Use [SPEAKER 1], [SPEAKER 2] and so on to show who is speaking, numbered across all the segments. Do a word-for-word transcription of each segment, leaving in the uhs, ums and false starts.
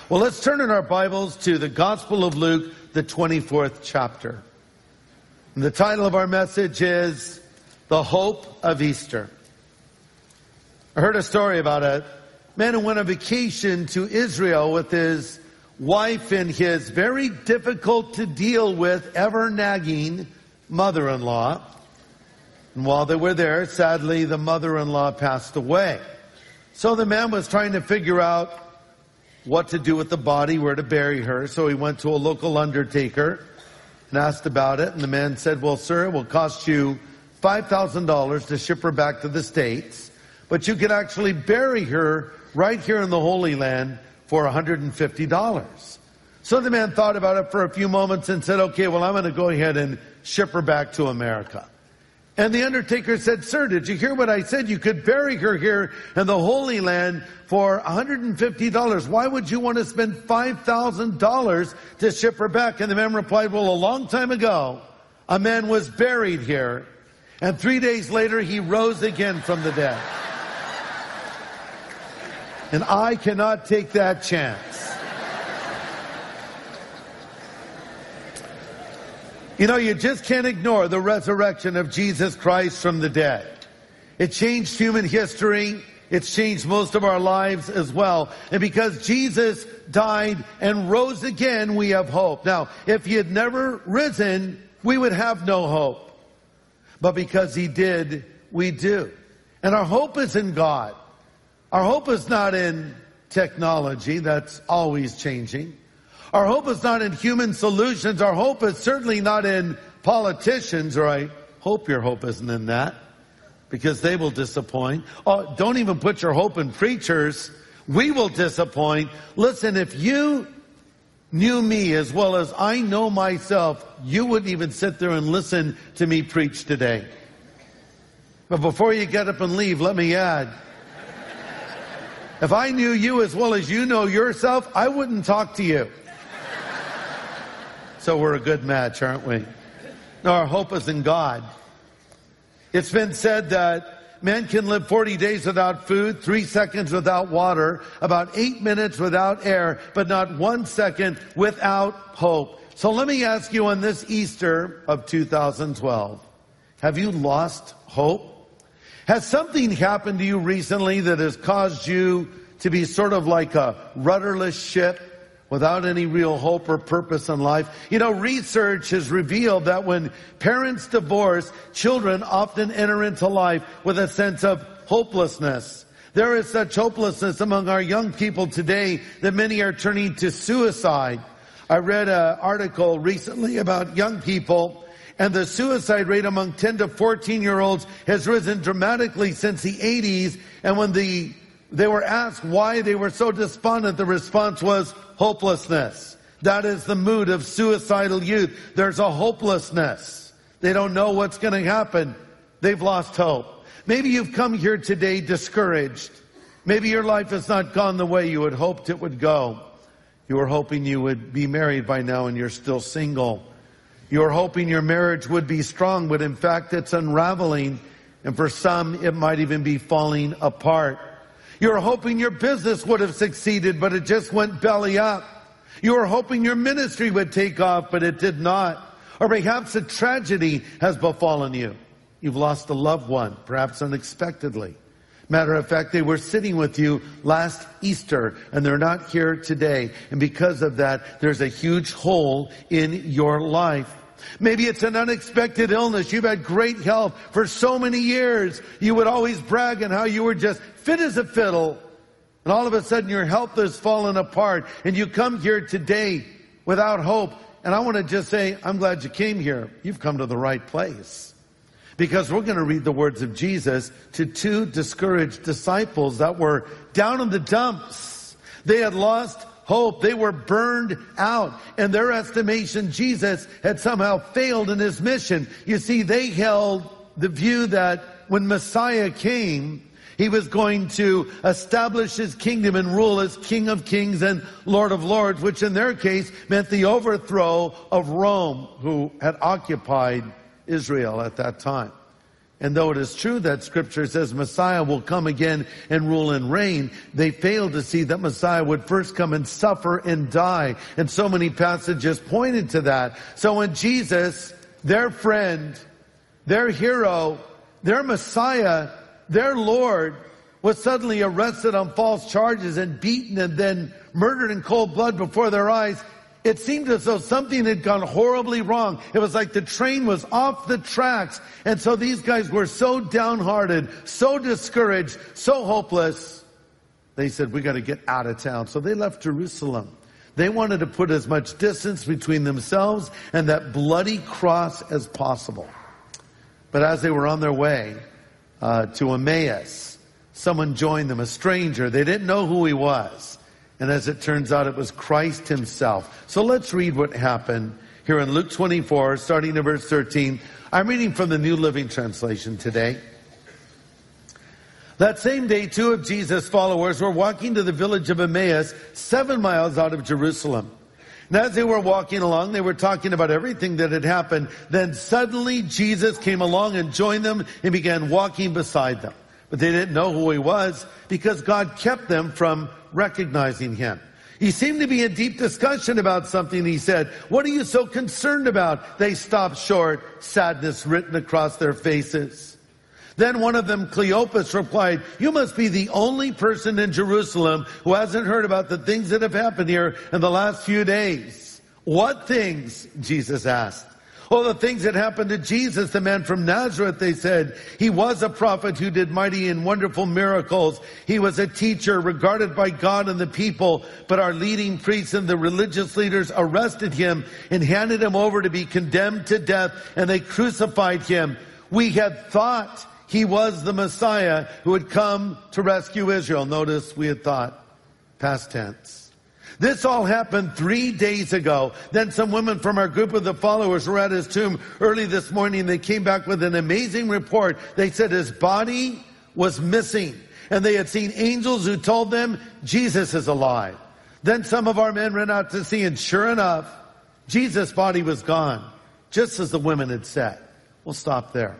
[SPEAKER 1] Well, let's turn in our Bibles to the Gospel of Luke, the twenty-fourth chapter. And the title of our message is The Hope of Easter. I heard a story about a man who went on vacation to Israel with his wife and his very difficult to deal with, ever nagging mother-in-law. And while they were there, sadly, the mother-in-law passed away. So the man was trying to figure out what to do with the body, where to bury her. So he went to a local undertaker and asked about it. And the man said, well, sir, it will cost you five thousand dollars to ship her back to the States. But you could actually bury her right here in the Holy Land for one hundred fifty dollars. So the man thought about it for a few moments and said, okay, well, I'm going to go ahead and ship her back to America. And the undertaker said, sir, did you hear what I said? You could bury her here in the Holy Land for one hundred fifty dollars. Why would you want to spend five thousand dollars to ship her back? And the man replied, well, a long time ago, a man was buried here, and three days later, he rose again from the dead. And I cannot take that chance. You know, you just can't ignore the resurrection of Jesus Christ from the dead. It changed human history. It's changed most of our lives as well. And because Jesus died and rose again, we have hope. Now, if he had never risen, we would have no hope. But because he did, we do. And our hope is in God. Our hope is not in technology that's always changing. Our hope is not in human solutions. Our hope is certainly not in politicians, or I hope your hope isn't in that, because they will disappoint. Oh, don't even put your hope in preachers. We will disappoint. Listen, if you knew me as well as I know myself, you wouldn't even sit there and listen to me preach today. But before you get up and leave, let me add, if I knew you as well as you know yourself, I wouldn't talk to you. So we're a good match, aren't we? No, our hope is in God. It's been said that man can live forty days without food, three seconds without water, about eight minutes without air, but not one second without hope. So let me ask you on this Easter of two thousand twelve, have you lost hope? Has something happened to you recently that has caused you to be sort of like a rudderless ship without any real hope or purpose in life? You know, research has revealed that when parents divorce, children often enter into life with a sense of hopelessness. There is such hopelessness among our young people today that many are turning to suicide. I read an article recently about young people, and the suicide rate among ten to fourteen year olds has risen dramatically since the eighties. And when the they were asked why they were so despondent, the response was hopelessness. That is the mood of suicidal youth. There's a hopelessness. They don't know what's going to happen. They've lost hope. Maybe you've come here today discouraged. Maybe your life has not gone the way you had hoped it would go. You were hoping you would be married by now and you're still single. You were hoping your marriage would be strong, but in fact it's unraveling. And for some, it might even be falling apart. You were hoping your business would have succeeded, but it just went belly up. You were hoping your ministry would take off, but it did not. Or perhaps a tragedy has befallen you. You've lost a loved one, perhaps unexpectedly. Matter of fact, they were sitting with you last Easter, and they're not here today. And because of that, there's a huge hole in your life. Maybe it's an unexpected illness. You've had great health for so many years. You would always brag on how you were just fit as a fiddle. And all of a sudden your health has fallen apart. And you come here today without hope. And I want to just say, I'm glad you came here. You've come to the right place. Because we're going to read the words of Jesus to two discouraged disciples that were down in the dumps. They had lost hope. They were burned out. In their estimation, Jesus had somehow failed in his mission. You see, they held the view that when Messiah came, he was going to establish his kingdom and rule as King of Kings and Lord of Lords, which in their case meant the overthrow of Rome, who had occupied Israel at that time. And though it is true that Scripture says Messiah will come again and rule and reign, they failed to see that Messiah would first come and suffer and die. And so many passages pointed to that. So when Jesus, their friend, their hero, their Messiah, their Lord, was suddenly arrested on false charges and beaten and then murdered in cold blood before their eyes, it seemed as though something had gone horribly wrong. It was like the train was off the tracks. And so these guys were so downhearted, so discouraged, so hopeless. They said, we got to get out of town. So they left Jerusalem. They wanted to put as much distance between themselves and that bloody cross as possible. But as they were on their way uh, to Emmaus, someone joined them, a stranger. They didn't know who he was. And as it turns out, it was Christ himself. So let's read what happened here in Luke twenty-four, starting in verse thirteen. I'm reading from the New Living Translation today. That same day, two of Jesus' followers were walking to the village of Emmaus, seven miles out of Jerusalem. And as they were walking along, they were talking about everything that had happened. Then suddenly Jesus came along and joined them and began walking beside them. But they didn't know who he was because God kept them from recognizing him. He seemed to be in deep discussion about something. He said, what are you so concerned about? They stopped short, sadness written across their faces. Then one of them, Cleopas, replied, you must be the only person in Jerusalem who hasn't heard about the things that have happened here in the last few days. What things? Jesus asked. Oh, the things that happened to Jesus, the man from Nazareth, they said. He was a prophet who did mighty and wonderful miracles. He was a teacher regarded by God and the people. But our leading priests and the religious leaders arrested him and handed him over to be condemned to death, and they crucified him. We had thought he was the Messiah who had come to rescue Israel. Notice we had thought, past tense. This all happened three days ago. Then some women from our group of the followers were at his tomb early this morning. They came back with an amazing report. They said his body was missing, and they had seen angels who told them Jesus is alive. Then some of our men ran out to see, and sure enough, Jesus' body was gone, just as the women had said. We'll stop there.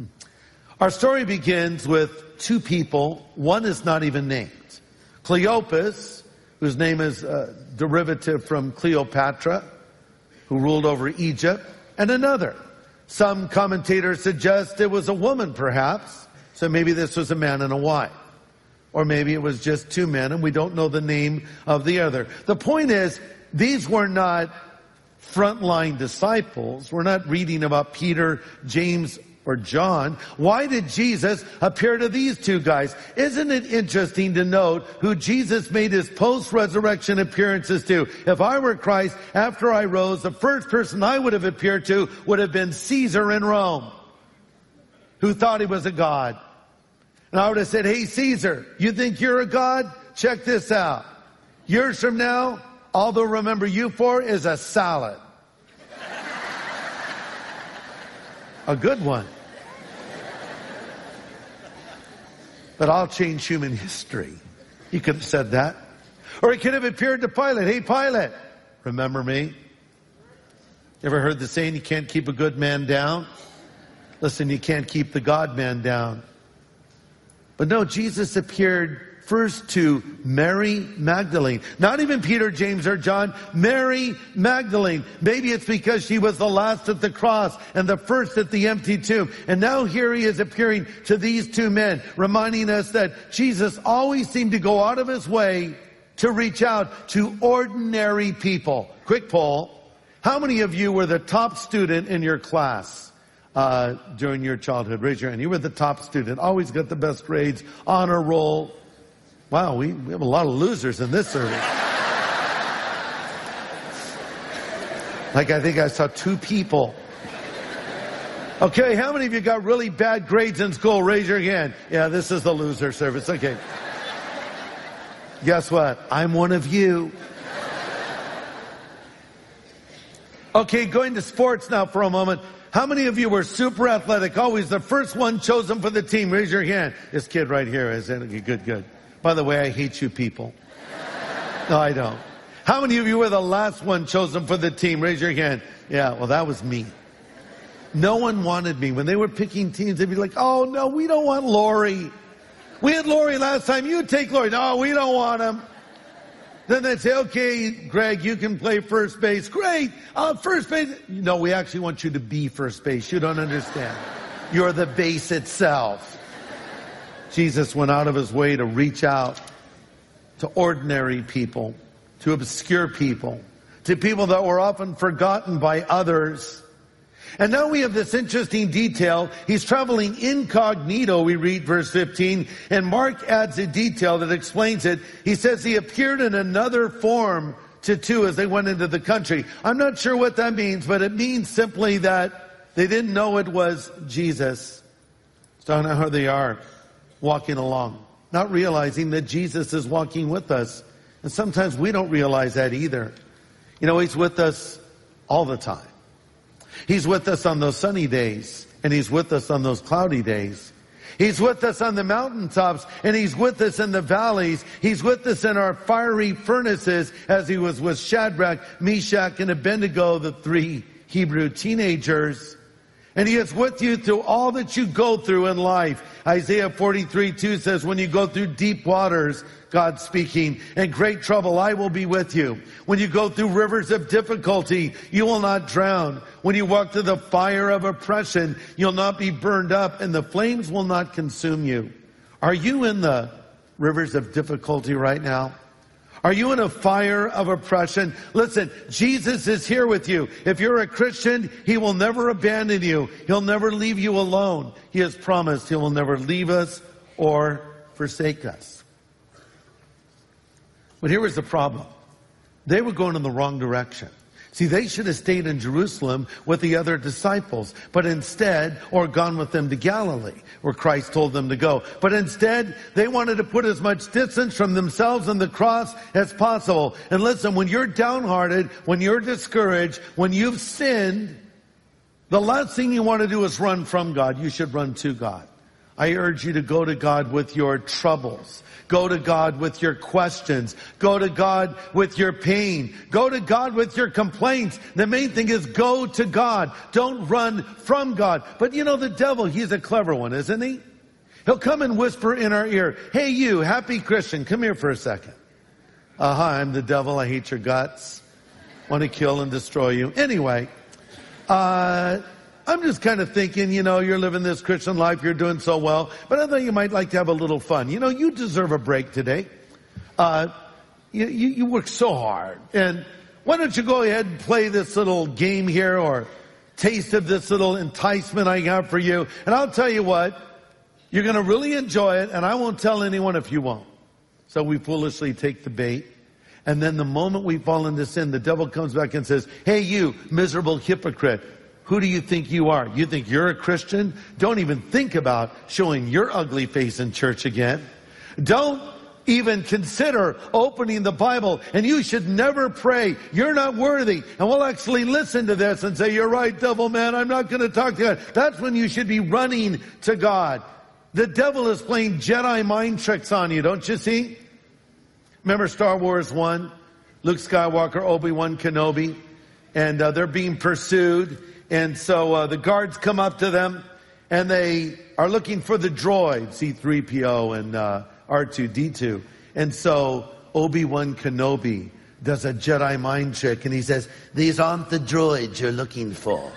[SPEAKER 1] Our story begins with two people. One is not even named. Cleopas, whose name is a derivative from Cleopatra, who ruled over Egypt, and another. Some commentators suggest it was a woman, perhaps, so maybe this was a man and a wife. Or maybe it was just two men, and we don't know the name of the other. The point is, these were not frontline disciples. We're not reading about Peter, James, or John. Why did Jesus appear to these two guys? Isn't it interesting to note who Jesus made his post-resurrection appearances to? If I were Christ, after I rose, the first person I would have appeared to would have been Caesar in Rome, who thought he was a god. And I would have said, hey Caesar, you think you're a god? Check this out. Years from now, all they'll remember you for is a salad. A good one. But I'll change human history. He could have said that. Or he could have appeared to Pilate. Hey, Pilate, remember me? You ever heard the saying, you can't keep a good man down? Listen, you can't keep the God man down. But no, Jesus appeared first to Mary Magdalene. Not even Peter, James, or John. Mary Magdalene. Maybe it's because she was the last at the cross and the first at the empty tomb. And now here he is appearing to these two men, reminding us that Jesus always seemed to go out of his way to reach out to ordinary people. Quick poll. How many of you were the top student in your class uh, during your childhood? Raise your hand. You were the top student. Always got the best grades, honor roll. Wow, we, we have a lot of losers in this service. Like I think I saw two people. Okay, how many of you got really bad grades in school? Raise your hand. Yeah, this is the loser service. Okay. Guess what? I'm one of you. Okay, going to sports now for a moment. How many of you were super athletic? Always the first one chosen for the team. Raise your hand. This kid right here is it? Good, good. By the way, I hate you people. No, I don't. How many of you were the last one chosen for the team? Raise your hand. Yeah, well, that was me. No one wanted me. When they were picking teams, they'd be like, oh no, we don't want Lori. We had Lori last time. You take Lori. No, we don't want him. Then they'd say, okay, Greg, you can play first base. Great. Uh, first base. No, we actually want you to be first base. You don't understand. You're the base itself. Jesus went out of his way to reach out to ordinary people, to obscure people, to people that were often forgotten by others. And now we have this interesting detail. He's traveling incognito, we read verse fifteen, and Mark adds a detail that explains it. He says he appeared in another form to two as they went into the country. I'm not sure what that means, but it means simply that they didn't know it was Jesus. So now here they are, walking along, not realizing that Jesus is walking with us. And sometimes we don't realize that either. You know, he's with us all the time. He's with us on those sunny days, and he's with us on those cloudy days. He's with us on the mountaintops, and he's with us in the valleys. He's with us in our fiery furnaces, as he was with Shadrach, Meshach, and Abednego, the three Hebrew teenagers. And he is with you through all that you go through in life. Isaiah forty-three two says, when you go through deep waters, God speaking, and great trouble, I will be with you. When you go through rivers of difficulty, you will not drown. When you walk through the fire of oppression, you'll not be burned up, and the flames will not consume you. Are you in the rivers of difficulty right now? Are you in a fire of oppression? Listen, Jesus is here with you. If you're a Christian, he will never abandon you. He'll never leave you alone. He has promised he will never leave us or forsake us. But here was the problem. They were going in the wrong direction. See, they should have stayed in Jerusalem with the other disciples, but instead, or gone with them to Galilee, where Christ told them to go. But instead, they wanted to put as much distance from themselves and the cross as possible. And listen, when you're downhearted, when you're discouraged, when you've sinned, the last thing you want to do is run from God. You should run to God. I urge you to go to God with your troubles. Go to God with your questions. Go to God with your pain. Go to God with your complaints. The main thing is go to God. Don't run from God. But you know, the devil, he's a clever one, isn't he? He'll come and whisper in our ear, hey you, happy Christian, come here for a second. Uh, hi, I'm the devil. I hate your guts. Want to kill and destroy you. Anyway, uh... I'm just kind of thinking, you know, you're living this Christian life, you're doing so well, but I thought you might like to have a little fun. You know, you deserve a break today. Uh, you, you, you work so hard. And why don't you go ahead and play this little game here, or taste of this little enticement I have for you. And I'll tell you what, you're going to really enjoy it, and I won't tell anyone if you won't. So we foolishly take the bait. And then the moment we fall into sin, the devil comes back and says, hey you, miserable hypocrite. Who do you think you are? You think you're a Christian? Don't even think about showing your ugly face in church again. Don't even consider opening the Bible, and you should never pray. You're not worthy. And we'll actually listen to this and say, you're right, devil man, I'm not going to talk to God. That's when you should be running to God. The devil is playing Jedi mind tricks on you, don't you see? Remember Star Wars one? Luke Skywalker, Obi-Wan Kenobi, and uh, they're being pursued. And so uh, the guards come up to them, and they are looking for the droids, C three P O and uh, R two D two. And so Obi-Wan Kenobi does a Jedi mind trick, and he says, these aren't the droids you're looking for.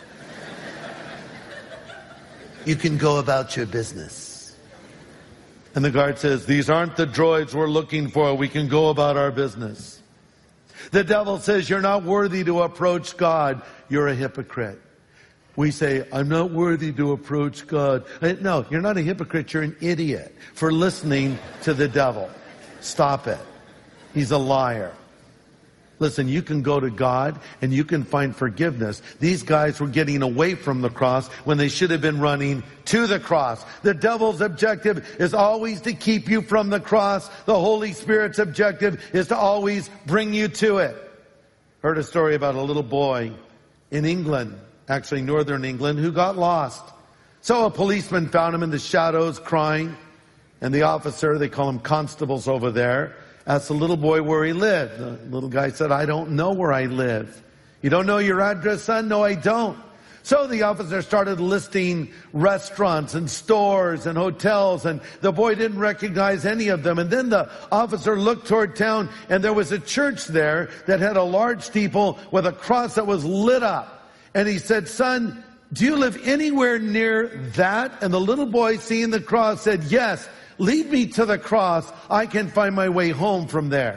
[SPEAKER 1] You can go about your business. And the guard says, these aren't the droids we're looking for. We can go about our business. The devil says, you're not worthy to approach God. You're a hypocrite. We say, I'm not worthy to approach God. No, you're not a hypocrite. You're an idiot for listening to the devil. Stop it. He's a liar. Listen, you can go to God and you can find forgiveness. These guys were getting away from the cross when they should have been running to the cross. The devil's objective is always to keep you from the cross. The Holy Spirit's objective is to always bring you to it. Heard a story about a little boy in England, actually northern England, who got lost. So a policeman found him in the shadows crying, and the officer, they call him constables over there, asked the little boy where he lived. The little guy said, I don't know where I live. You don't know your address, son? No, I don't. So the officer started listing restaurants and stores and hotels, and the boy didn't recognize any of them. And then the officer looked toward town, and there was a church there that had a large steeple with a cross that was lit up. And he said, "Son, do you live anywhere near that?" And the little boy, seeing the cross, said, "Yes, lead me to the cross. I can find my way home from there."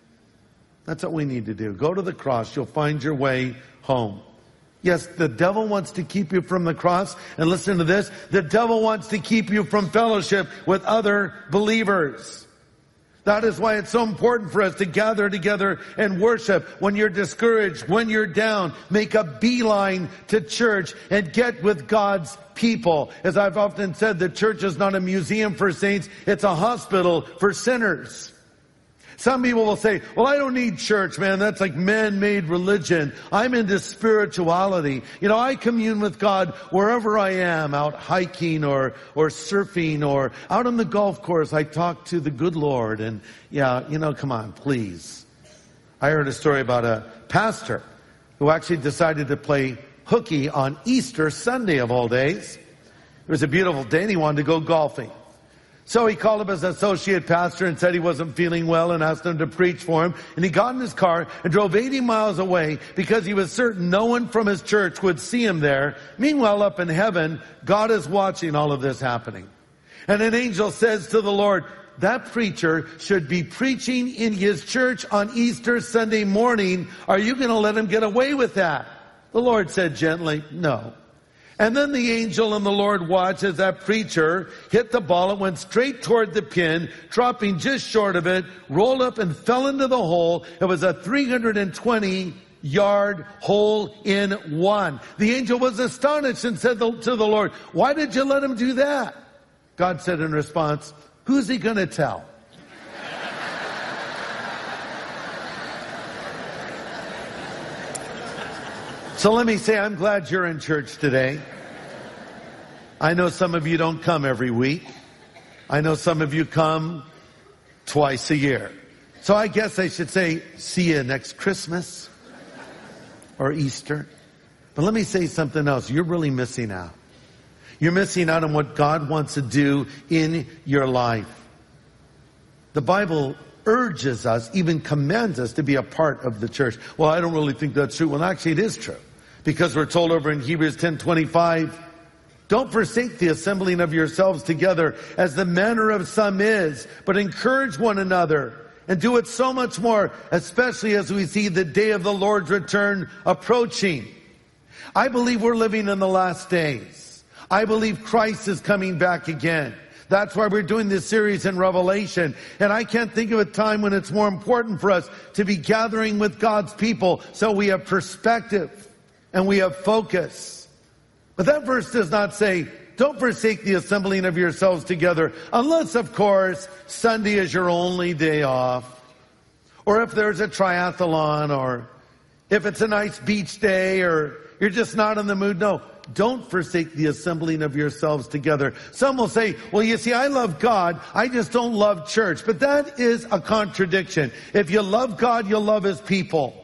[SPEAKER 1] That's what we need to do. Go to the cross. You'll find your way home. Yes, the devil wants to keep you from the cross. And listen to this. The devil wants to keep you from fellowship with other believers. That is why it's so important for us to gather together and worship. When you're discouraged, when you're down, make a beeline to church and get with God's people. As I've often said, the church is not a museum for saints. It's a hospital for sinners. Some people will say, "Well, I don't need church, man. That's like man-made religion. I'm into spirituality. You know, I commune with God wherever I am, out hiking or, or surfing or out on the golf course. I talk to the good Lord." And yeah, you know, come on, please. I heard a story about a pastor who actually decided to play hooky on Easter Sunday of all days. It was a beautiful day and he wanted to go golfing. So he called up his associate pastor and said he wasn't feeling well and asked him to preach for him. And he got in his car and drove eighty miles away because he was certain no one from his church would see him there. Meanwhile, up in heaven, God is watching all of this happening. And an angel says to the Lord, "That preacher should be preaching in his church on Easter Sunday morning. Are you going to let him get away with that?" The Lord said gently, "No." And then the angel and the Lord watched as that preacher hit the ball. It went straight toward the pin, dropping just short of it, rolled up and fell into the hole. It was a three hundred twenty yard hole in one. The angel was astonished and said to the Lord, "Why did you let him do that?" God said in response, "Who's he going to tell?" So let me say, I'm glad you're in church today. I know some of you don't come every week. I know some of you come twice a year. So I guess I should say, see you next Christmas or Easter. But let me say something else. You're really missing out. You're missing out on what God wants to do in your life. The Bible urges us, even commands us to be a part of the church. Well, I don't really think that's true. Well, actually, it is true. Because we're told over in Hebrews ten twenty-five, "Don't forsake the assembling of yourselves together as the manner of some is, but encourage one another, and do it so much more, especially as we see the day of the Lord's return approaching." I believe we're living in the last days. I believe Christ is coming back again. That's why we're doing this series in Revelation. And I can't think of a time when it's more important for us to be gathering with God's people so we have perspective and we have focus. But that verse does not say, "Don't forsake the assembling of yourselves together," unless, of course, Sunday is your only day off. Or if there's a triathlon, or if it's a nice beach day, or you're just not in the mood. No, don't forsake the assembling of yourselves together. Some will say, "Well, you see, I love God, I just don't love church." But that is a contradiction. If you love God, you'll love His people.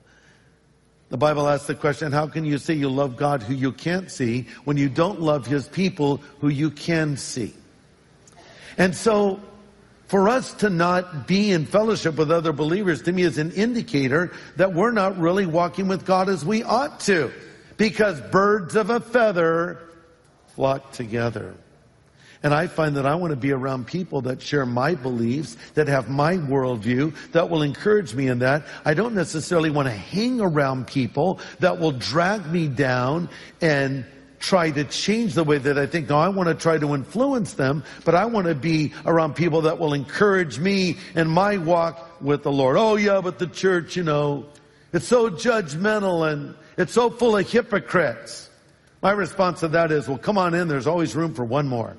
[SPEAKER 1] The Bible asks the question, how can you say you love God who you can't see when you don't love His people who you can see? And so, for us to not be in fellowship with other believers, to me, is an indicator that we're not really walking with God as we ought to. Because birds of a feather flock together. And I find that I want to be around people that share my beliefs, that have my worldview, that will encourage me in that. I don't necessarily want to hang around people that will drag me down and try to change the way that I think. No, I want to try to influence them, but I want to be around people that will encourage me in my walk with the Lord. "Oh yeah, but the church, you know, it's so judgmental and it's so full of hypocrites." My response to that is, well, come on in. There's always room for one more.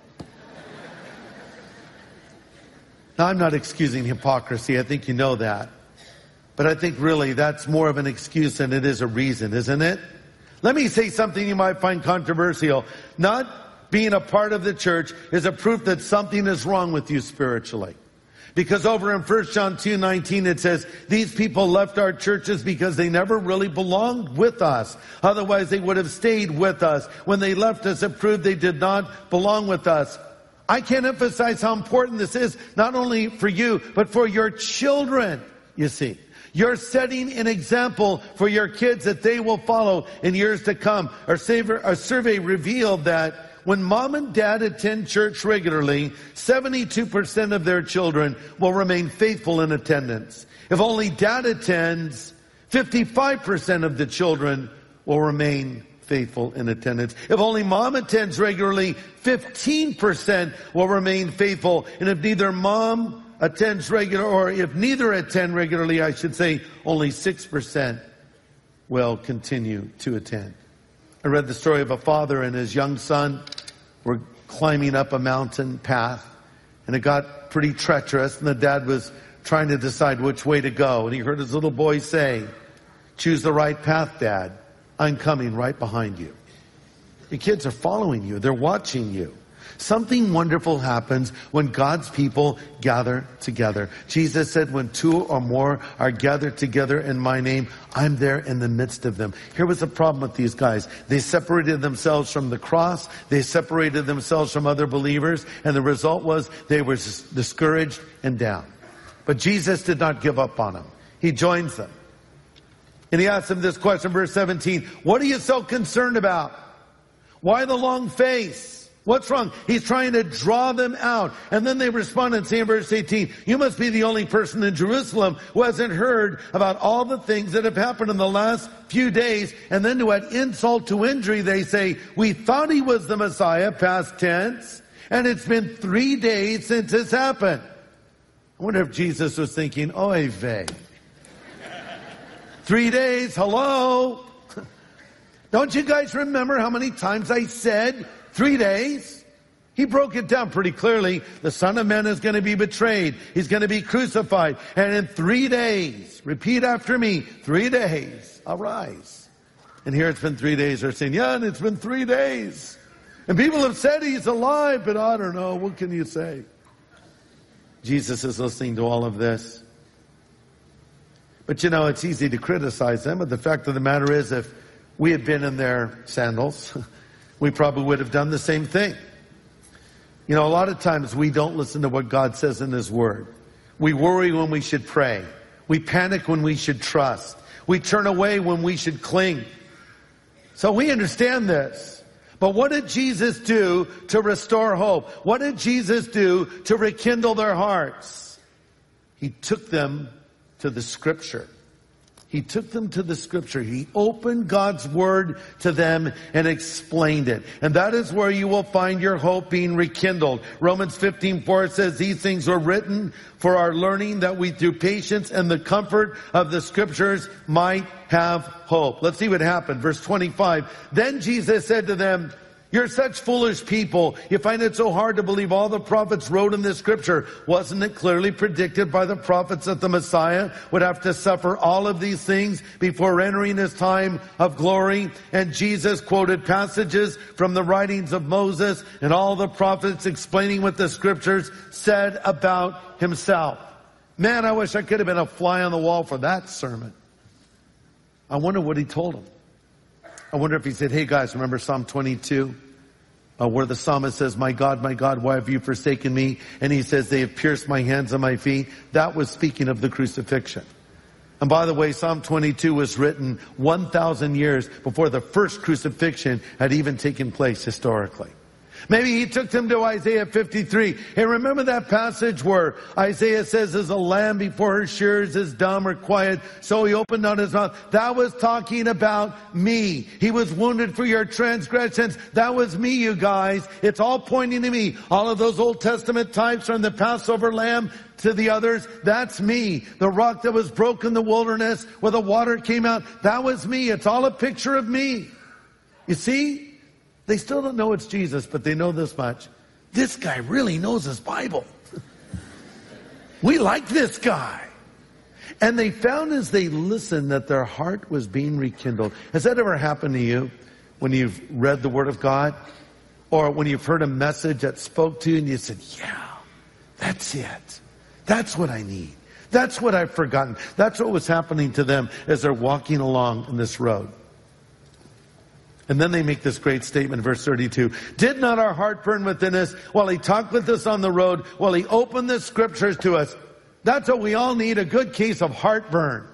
[SPEAKER 1] Now, I'm not excusing hypocrisy. I think you know that. But I think really that's more of an excuse than it is a reason, isn't it? Let me say something you might find controversial. Not being a part of the church is a proof that something is wrong with you spiritually. Because over in First John two nineteen it says, these people left our churches because they never really belonged with us. Otherwise they would have stayed with us. When they left us, it proved they did not belong with us. I can't emphasize how important this is, not only for you, but for your children, you see. You're setting an example for your kids that they will follow in years to come. Our survey revealed that when mom and dad attend church regularly, seventy-two percent of their children will remain faithful in attendance. If only dad attends, fifty-five percent of the children will remain faithful in attendance. If only mom attends regularly, fifteen percent will remain faithful. And if neither mom attends regular, or if neither attend regularly, I should say, only six percent will continue to attend. I read the story of a father and his young son were climbing up a mountain path, and it got pretty treacherous, and the dad was trying to decide which way to go. And he heard his little boy say, choose the right path, Dad. I'm coming right behind you. Your kids are following you. They're watching you. Something wonderful happens when God's people gather together. Jesus said, when two or more are gathered together in my name, I'm there in the midst of them. Here was the problem with these guys. They separated themselves from the cross. They separated themselves from other believers. And the result was they were discouraged and down. But Jesus did not give up on them. He joins them. And he asks them this question, verse seventeen, what are you so concerned about? Why the long face? What's wrong? He's trying to draw them out. And then they respond and say in verse eighteen, you must be the only person in Jerusalem who hasn't heard about all the things that have happened in the last few days. And then to add insult to injury, they say, we thought he was the Messiah, past tense, and it's been three days since this happened. I wonder if Jesus was thinking, oy vey. Three days, hello? Don't you guys remember how many times I said three days? He broke it down pretty clearly. The Son of Man is going to be betrayed. He's going to be crucified. And in three days, repeat after me, three days, I'll rise. And here it's been three days. They're saying, yeah, and it's been three days. And people have said he's alive, but I don't know. What can you say? Jesus is listening to all of this. But you know, it's easy to criticize them. But the fact of the matter is, if we had been in their sandals, we probably would have done the same thing. You know, a lot of times we don't listen to what God says in His Word. We worry when we should pray. We panic when we should trust. We turn away when we should cling. So we understand this. But what did Jesus do to restore hope? What did Jesus do to rekindle their hearts? He took them to the Scripture. He took them to the Scripture. He opened God's Word to them and explained it. And that is where you will find your hope being rekindled. Romans fifteen four says, these things were written for our learning, that we through patience and the comfort of the Scriptures might have hope. Let's see what happened. Verse twenty-five. Then Jesus said to them, you're such foolish people. You find it so hard to believe all the prophets wrote in this Scripture. Wasn't it clearly predicted by the prophets that the Messiah would have to suffer all of these things before entering His time of glory? And Jesus quoted passages from the writings of Moses and all the prophets explaining what the Scriptures said about Himself. Man, I wish I could have been a fly on the wall for that sermon. I wonder what He told them. I wonder if He said, hey guys, remember Psalm twenty-two? Uh, where the psalmist says, my God, my God, why have you forsaken me? And he says, they have pierced my hands and my feet. That was speaking of the crucifixion. And by the way, Psalm twenty-two was written one thousand years before the first crucifixion had even taken place historically. Maybe He took them to Isaiah fifty-three. Hey, remember that passage where Isaiah says, as a lamb before her shears is dumb or quiet, so He opened not His mouth. That was talking about me. He was wounded for your transgressions. That was me, you guys. It's all pointing to me. All of those Old Testament types from the Passover lamb to the others, that's me. The rock that was broken in the wilderness where the water came out, that was me. It's all a picture of me. You see? They still don't know it's Jesus, but they know this much. This guy really knows his Bible. We like this guy. And they found as they listened that their heart was being rekindled. Has that ever happened to you when you've read the Word of God? Or when you've heard a message that spoke to you and you said, yeah, that's it. That's what I need. That's what I've forgotten. That's what was happening to them as they're walking along in this road. And then they make this great statement, verse thirty-two. Did not our heart burn within us while he talked with us on the road, while he opened the scriptures to us? That's what we all need, a good case of heartburn.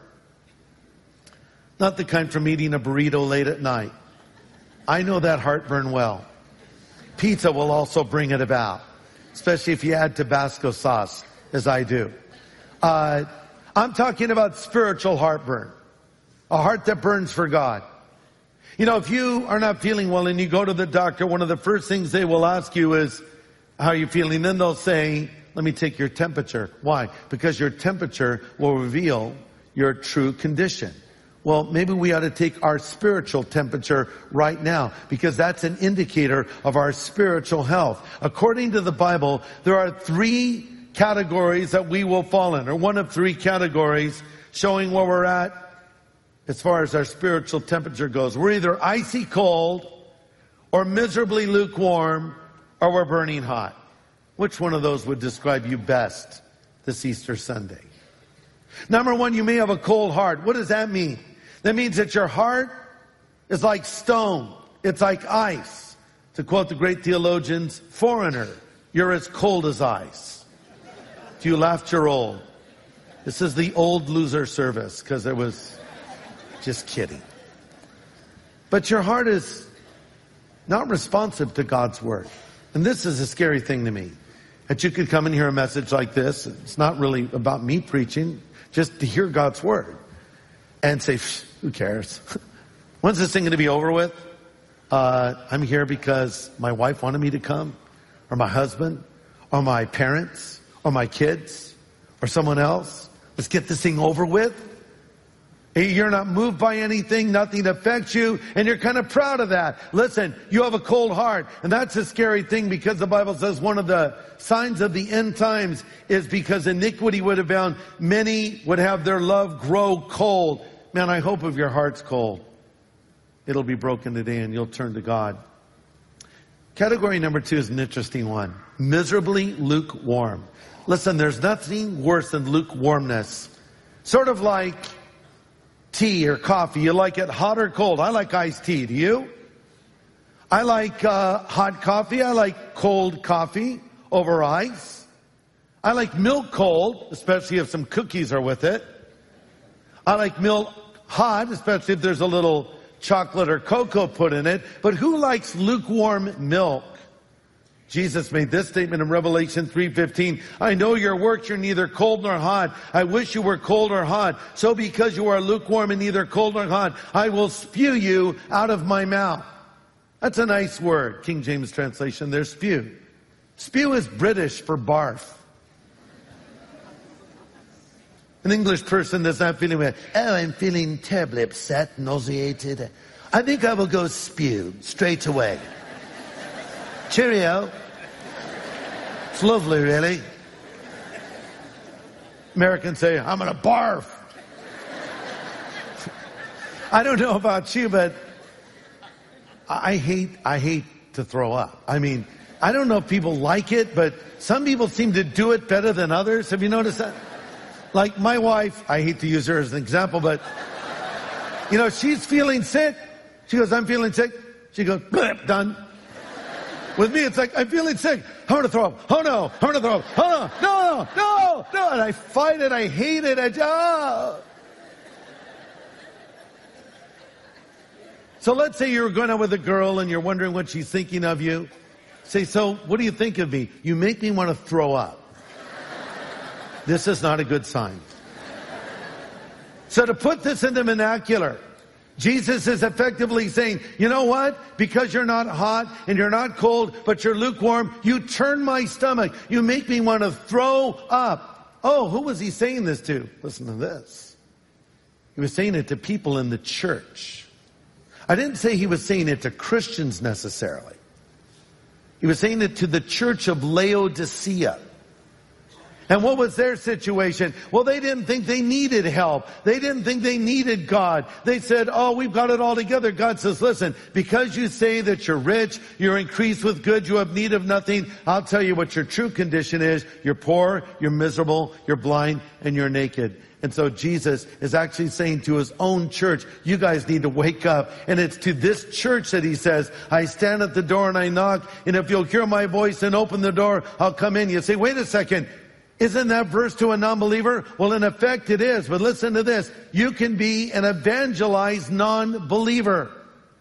[SPEAKER 1] Not the kind from eating a burrito late at night. I know that heartburn well. Pizza will also bring it about, especially if you add Tabasco sauce, as I do. Uh, I'm talking about spiritual heartburn, a heart that burns for God. You know, if you are not feeling well and you go to the doctor, one of the first things they will ask you is, how are you feeling? Then they'll say, let me take your temperature. Why? Because your temperature will reveal your true condition. Well, maybe we ought to take our spiritual temperature right now, because that's an indicator of our spiritual health. According to the Bible, there are three categories that we will fall in, or one of three categories showing where we're at as far as our spiritual temperature goes. We're either icy cold, or miserably lukewarm, or we're burning hot. Which one of those would describe you best this Easter Sunday? Number one, you may have a cold heart. What does that mean? That means that your heart is like stone. It's like ice. To quote the great theologians, foreigner, you're as cold as ice. If you laughed, you're old. This is the old loser service, because it was just kidding. But your heart is not responsive to God's word. And this is a scary thing to me. That you could come and hear a message like this. It's not really about me preaching, just to hear God's word. And say, who cares? When's this thing going to be over with? Uh, I'm here because my wife wanted me to come, or my husband, or my parents, or my kids, or someone else. Let's get this thing over with. You're not moved by anything, nothing affects you, and you're kind of proud of that. Listen, you have a cold heart, and that's a scary thing, because the Bible says one of the signs of the end times is because iniquity would abound, many would have their love grow cold. Man, I hope if your heart's cold, it'll be broken today and you'll turn to God. Category number two is an interesting one. Miserably lukewarm. Listen, there's nothing worse than lukewarmness. Sort of like tea or coffee. You like it hot or cold? I like iced tea. Do you? I like uh, hot coffee. I like cold coffee over ice. I like milk cold, especially if some cookies are with it. I like milk hot, especially if there's a little chocolate or cocoa put in it. But who likes lukewarm milk? Jesus made this statement in Revelation three fifteen. I know your works, you're neither cold nor hot. I wish you were cold or hot. So because you are lukewarm and neither cold nor hot, I will spew you out of my mouth. That's a nice word, King James translation. There's spew. Spew is British for barf. An English person does not feeling well. Oh, I'm feeling terribly upset, nauseated. I think I will go spew straight away. Cheerio. It's lovely, really. Americans say, I'm gonna barf. I don't know about you, but I hate, I hate to throw up. I mean, I don't know if people like it, but some people seem to do it better than others. Have you noticed that? Like my wife, I hate to use her as an example, but, you know, she's feeling sick. She goes, I'm feeling sick. She goes, blip, done. With me, it's like, I'm feeling sick. I'm going to throw up. Oh no, I'm going to throw up. Oh no, no, no, no. And I fight it. I hate it. I just, oh. So let's say you're going out with a girl and you're wondering what she's thinking of you. Say, so what do you think of me? You make me want to throw up. This is not a good sign. So to put this into vernacular, Jesus is effectively saying, you know what? Because you're not hot and you're not cold, but you're lukewarm, you turn my stomach. You make me want to throw up. Oh, who was he saying this to? Listen to this. He was saying it to people in the church. I didn't say he was saying it to Christians necessarily. He was saying it to the church of Laodicea. And what was their situation? Well, they didn't think they needed help. They didn't think they needed God. They said, oh, we've got it all together. God says, listen, because you say that you're rich, you're increased with goods, you have need of nothing, I'll tell you what your true condition is. You're poor, you're miserable, you're blind, and you're naked. And so Jesus is actually saying to his own church, you guys need to wake up. And it's to this church that he says, I stand at the door and I knock, and if you'll hear my voice and open the door, I'll come in. You say, wait a second. Isn't that verse to a non-believer? Well, in effect it is, but listen to this. You can be an evangelized non-believer.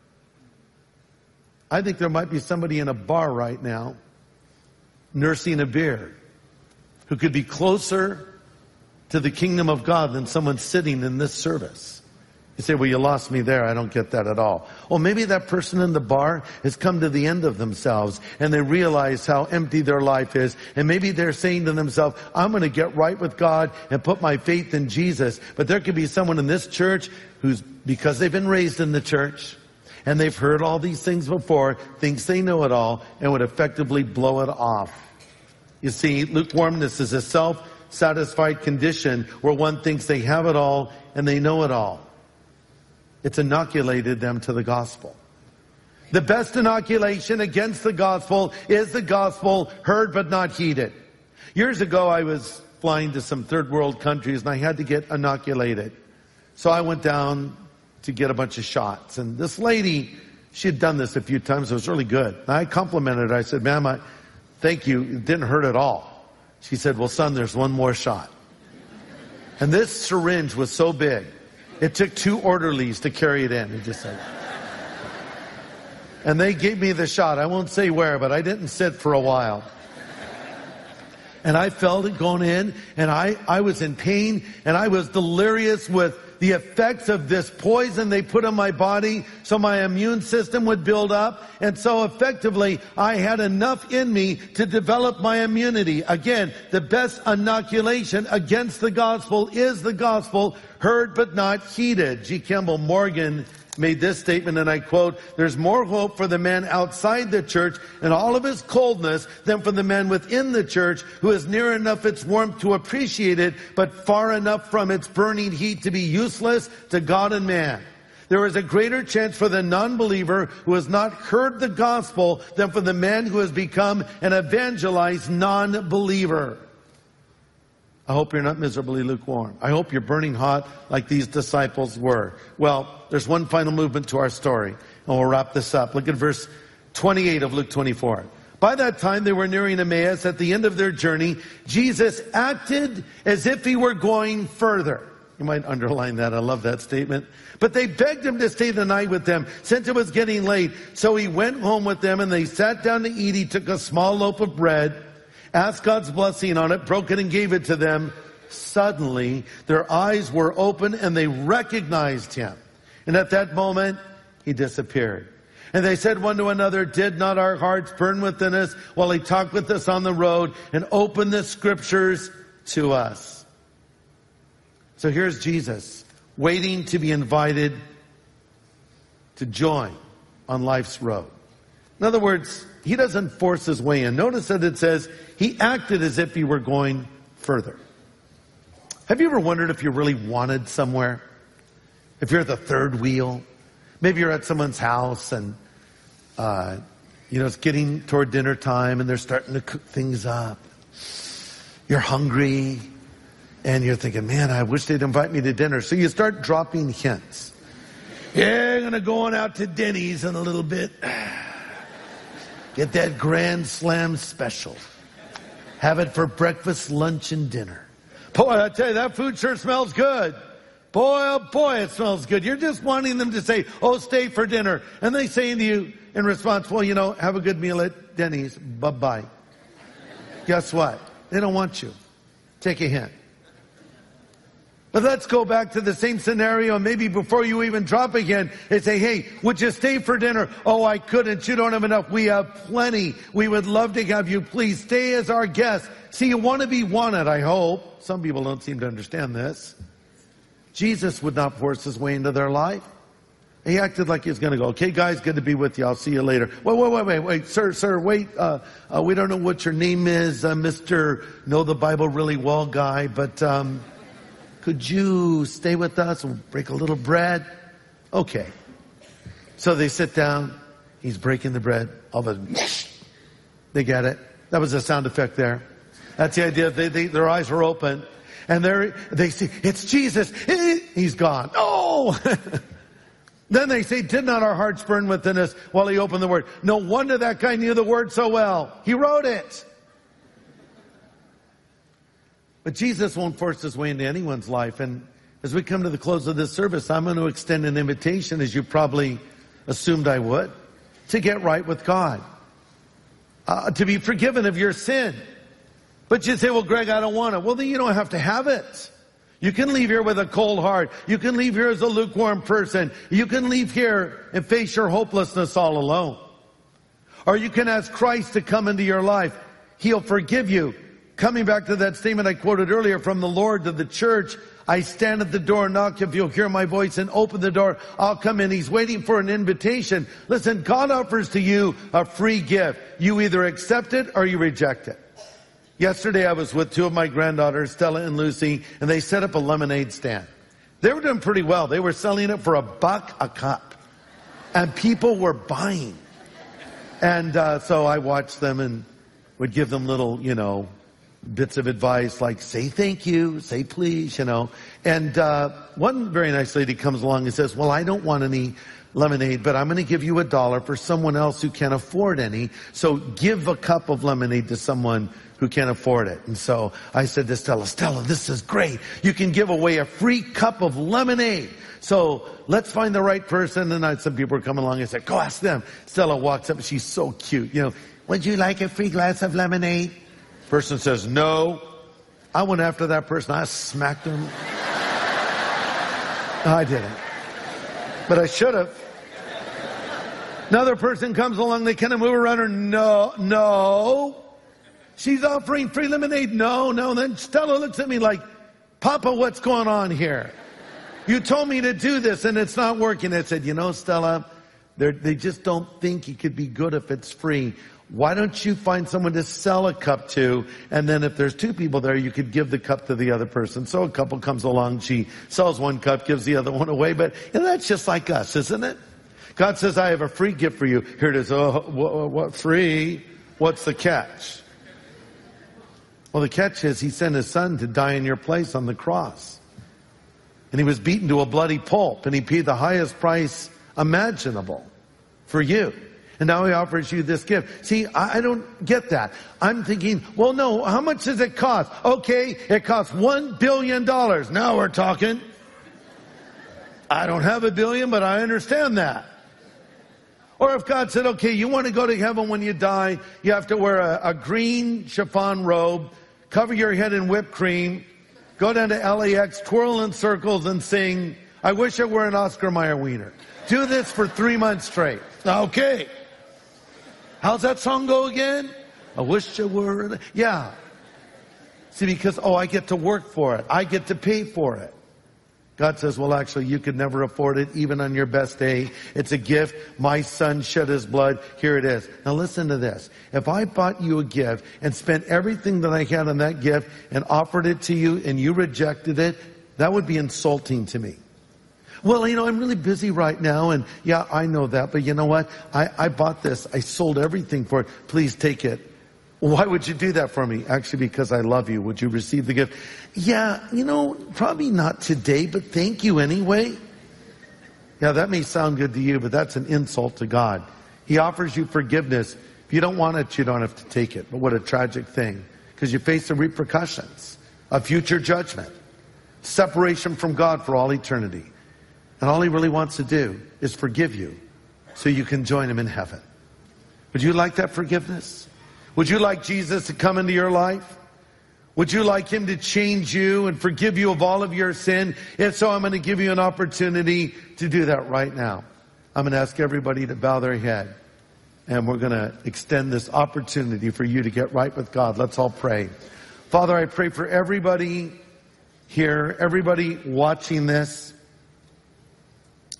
[SPEAKER 1] I think there might be somebody in a bar right now nursing a beer who could be closer to the kingdom of God than someone sitting in this service. You say, well, you lost me there. I don't get that at all. Well, maybe that person in the bar has come to the end of themselves and they realize how empty their life is. And maybe they're saying to themselves, I'm going to get right with God and put my faith in Jesus. But there could be someone in this church who's, because they've been raised in the church and they've heard all these things before, thinks they know it all and would effectively blow it off. You see, lukewarmness is a self-satisfied condition where one thinks they have it all and they know it all. It's inoculated them to the gospel. The best inoculation against the gospel is the gospel heard but not heeded. Years ago, I was flying to some third world countries and I had to get inoculated. So I went down to get a bunch of shots. And this lady, she had done this a few times. It was really good. And I complimented her. I said, ma'am, I, thank you. It didn't hurt at all. She said, well, son, there's one more shot. And this syringe was so big. It took two orderlies to carry it in. It just said, and they gave me the shot. I won't say where, but I didn't sit for a while. And I felt it going in, and I, I was in pain, and I was delirious with the effects of this poison they put in my body so my immune system would build up. And so effectively, I had enough in me to develop my immunity. Again, the best inoculation against the gospel is the gospel heard but not heeded. G. Campbell Morgan made this statement, and I quote, there's more hope for the man outside the church and all of his coldness than for the man within the church who is near enough its warmth to appreciate it, but far enough from its burning heat to be useless to God and man. There is a greater chance for the non-believer who has not heard the gospel than for the man who has become an evangelized non-believer. I hope you're not miserably lukewarm. I hope you're burning hot like these disciples were. Well, there's one final movement to our story, and we'll wrap this up. Look at verse twenty-eight of Luke twenty-four. By that time, they were nearing Emmaus. At the end of their journey, Jesus acted as if he were going further. You might underline that. I love that statement. But they begged him to stay the night with them since it was getting late. So he went home with them and they sat down to eat. He took a small loaf of bread, asked God's blessing on it, broke it and gave it to them. Suddenly, their eyes were open and they recognized him. And at that moment, he disappeared. And they said one to another, did not our hearts burn within us while he talked with us on the road and opened the scriptures to us? So here's Jesus waiting to be invited to join on life's road. In other words, he doesn't force his way in. Notice that it says he acted as if he were going further. Have you ever wondered if you really wanted somewhere? If you're at the third wheel, maybe you're at someone's house and, uh, you know, it's getting toward dinner time and they're starting to cook things up. You're hungry and you're thinking, man, I wish they'd invite me to dinner. So you start dropping hints. Yeah, I'm going to go on out to Denny's in a little bit. Get that Grand Slam special. Have it for breakfast, lunch, and dinner. Boy, I tell you, that food sure smells good. Boy, oh boy, it smells good. You're just wanting them to say, oh, stay for dinner. And they say to you in response, well, you know, have a good meal at Denny's. Bye-bye. Guess what? They don't want you. Take a hint. But let's go back to the same scenario. Maybe before you even drop again, they say, hey, would you stay for dinner? Oh, I couldn't. You don't have enough. We have plenty. We would love to have you. Please stay as our guest. See, you want to be wanted, I hope. Some people don't seem to understand this. Jesus would not force his way into their life. He acted like he was going to go. Okay, guys, good to be with you. I'll see you later. Wait, wait, wait, wait, wait. Sir, sir, wait. Uh, uh, we don't know what your name is, uh, Mister Know the Bible Really Well guy, but um, could you stay with us and break a little bread? Okay. So they sit down. He's breaking the bread. All of a sudden, they get it. That was a sound effect there. That's the idea. They, they, their eyes were open. And they they see, it's Jesus. He's gone. Oh! Then they say, did not our hearts burn within us while he opened the word? No wonder that guy knew the word so well. He wrote it. But Jesus won't force his way into anyone's life. And as we come to the close of this service, I'm going to extend an invitation, as you probably assumed I would, to get right with God. Uh, to be forgiven of your sin. But you say, well, Greg, I don't want it. Well, then you don't have to have it. You can leave here with a cold heart. You can leave here as a lukewarm person. You can leave here and face your hopelessness all alone. Or you can ask Christ to come into your life. He'll forgive you. Coming back to that statement I quoted earlier from the Lord to the church, I stand at the door and knock. If you'll hear my voice and open the door, I'll come in. He's waiting for an invitation. Listen, God offers to you a free gift. You either accept it or you reject it. Yesterday I was with two of my granddaughters, Stella and Lucy, and they set up a lemonade stand. They were doing pretty well. They were selling it for a buck a cup. And people were buying. And uh, so I watched them and would give them little, you know, bits of advice like, say thank you, say please, you know. And uh, one very nice lady comes along and says, well, I don't want any lemonade, but I'm going to give you a dollar for someone else who can't afford any. So give a cup of lemonade to someone who can't afford it. And so I said to Stella, Stella, this is great. You can give away a free cup of lemonade. So let's find the right person. And I, some people are coming along and said, go ask them. Stella walks up and she's so cute. You know, would you like a free glass of lemonade? Person says, no. I went after that person. I smacked him. No, I didn't. But I should have. Another person comes along. They kind of move around her. No, no. She's offering free lemonade. No, no. Then Stella looks at me like, Papa, what's going on here? You told me to do this and it's not working. I said, you know, Stella, they just don't think it could be good if it's free. Why don't you find someone to sell a cup to? And then if there's two people there, you could give the cup to the other person. So a couple comes along. She sells one cup, gives the other one away. But you know, that's just like us, isn't it? God says, I have a free gift for you. Here it is. Oh, what, what free? What's the catch? Well, the catch is he sent his son to die in your place on the cross. And he was beaten to a bloody pulp. And he paid the highest price imaginable for you. And now he offers you this gift. See, I, I don't get that. I'm thinking, well, no, how much does it cost? Okay, it costs one billion dollars. Now we're talking. I don't have a billion, but I understand that. Or if God said, okay, you want to go to heaven when you die, you have to wear a, a green chiffon robe, cover your head in whipped cream, go down to L A X, twirl in circles and sing, I wish I were an Oscar Mayer wiener. Do this for three months straight. Okay. How's that song go again? I wish I were. Yeah. See, because, oh, I get to work for it. I get to pay for it. God says, well, actually, you could never afford it, even on your best day. It's a gift. My son shed his blood. Here it is. Now listen to this. If I bought you a gift and spent everything that I had on that gift and offered it to you and you rejected it, that would be insulting to me. Well, you know, I'm really busy right now, and yeah, I know that, but you know what? I, I bought this. I sold everything for it. Please take it. Why would you do that for me? Actually, because I love you. Would you receive the gift? Yeah, you know, probably not today, but thank you anyway. Yeah, that may sound good to you, but that's an insult to God. He offers you forgiveness. If you don't want it, you don't have to take it. But what a tragic thing, because you face the repercussions of future judgment, separation from God for all eternity. And all he really wants to do is forgive you so you can join him in heaven. Would you like that forgiveness? Would you like Jesus to come into your life? Would you like him to change you and forgive you of all of your sin? If so, I'm going to give you an opportunity to do that right now. I'm going to ask everybody to bow their head. And we're going to extend this opportunity for you to get right with God. Let's all pray. Father, I pray for everybody here, everybody watching this.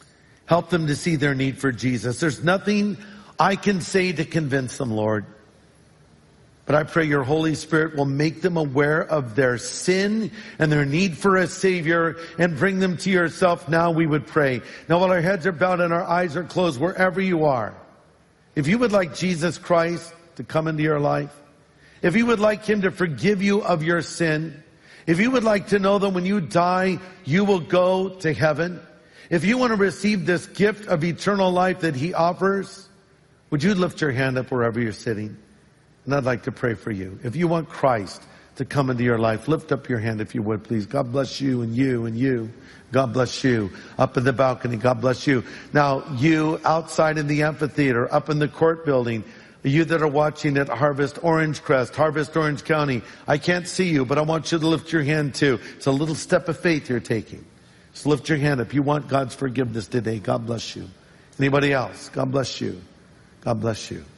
[SPEAKER 1] Help them to see their need for Jesus. There's nothing I can say to convince them, Lord. But I pray your Holy Spirit will make them aware of their sin and their need for a Savior and bring them to yourself. Now we would pray. Now while our heads are bowed and our eyes are closed, wherever you are, if you would like Jesus Christ to come into your life, if you would like him to forgive you of your sin, if you would like to know that when you die, you will go to heaven, if you want to receive this gift of eternal life that he offers, would you lift your hand up wherever you're sitting? And I'd like to pray for you. If you want Christ to come into your life, lift up your hand if you would, please. God bless you and you and you. God bless you. Up in the balcony, God bless you. Now, you outside in the amphitheater, up in the court building, you that are watching at Harvest Orange Crest, Harvest Orange County, I can't see you, but I want you to lift your hand too. It's a little step of faith you're taking. Just lift your hand up. You want God's forgiveness today. God bless you. Anybody else? God bless you. God bless you.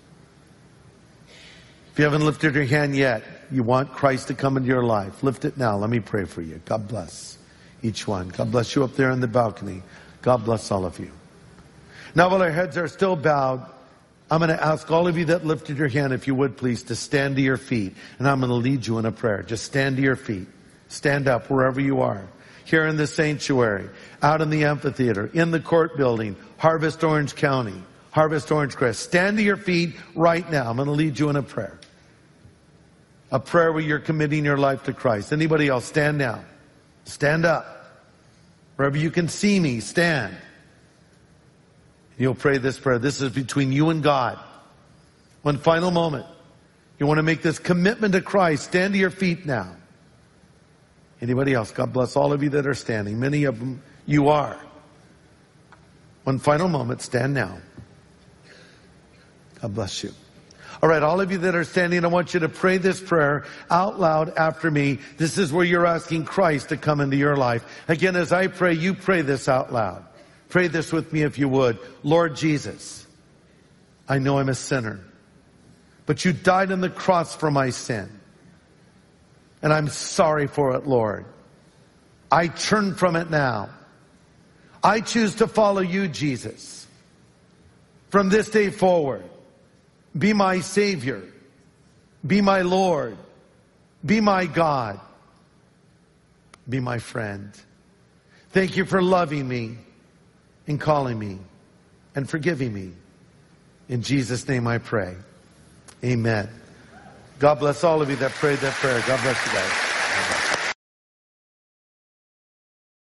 [SPEAKER 1] If you haven't lifted your hand yet, you want Christ to come into your life, lift it now. Let me pray for you. God bless each one. God bless you up there on the balcony. God bless all of you. Now while our heads are still bowed, I'm going to ask all of you that lifted your hand, if you would please, to stand to your feet. And I'm going to lead you in a prayer. Just stand to your feet. Stand up wherever you are. Here in the sanctuary, out in the amphitheater, in the court building, Harvest Orange County, Harvest Orange Crest. Stand to your feet right now. I'm going to lead you in a prayer. A prayer where you're committing your life to Christ. Anybody else? Stand now. Stand up. Wherever you can see me, stand. You'll pray this prayer. This is between you and God. One final moment. You want to make this commitment to Christ. Stand to your feet now. Anybody else? God bless all of you that are standing. Many of them you are. One final moment. Stand now. God bless you. All right, all of you that are standing, I want you to pray this prayer out loud after me. This is where you're asking Christ to come into your life. Again, as I pray, you pray this out loud. Pray this with me if you would. Lord Jesus, I know I'm a sinner, but you died on the cross for my sin. And I'm sorry for it, Lord. I turn from it now. I choose to follow you, Jesus. From this day forward, be my Savior. Be my Lord. Be my God. Be my friend. Thank you for loving me and calling me and forgiving me. In Jesus' name I pray. Amen. God bless all of you that prayed that prayer. God bless you guys.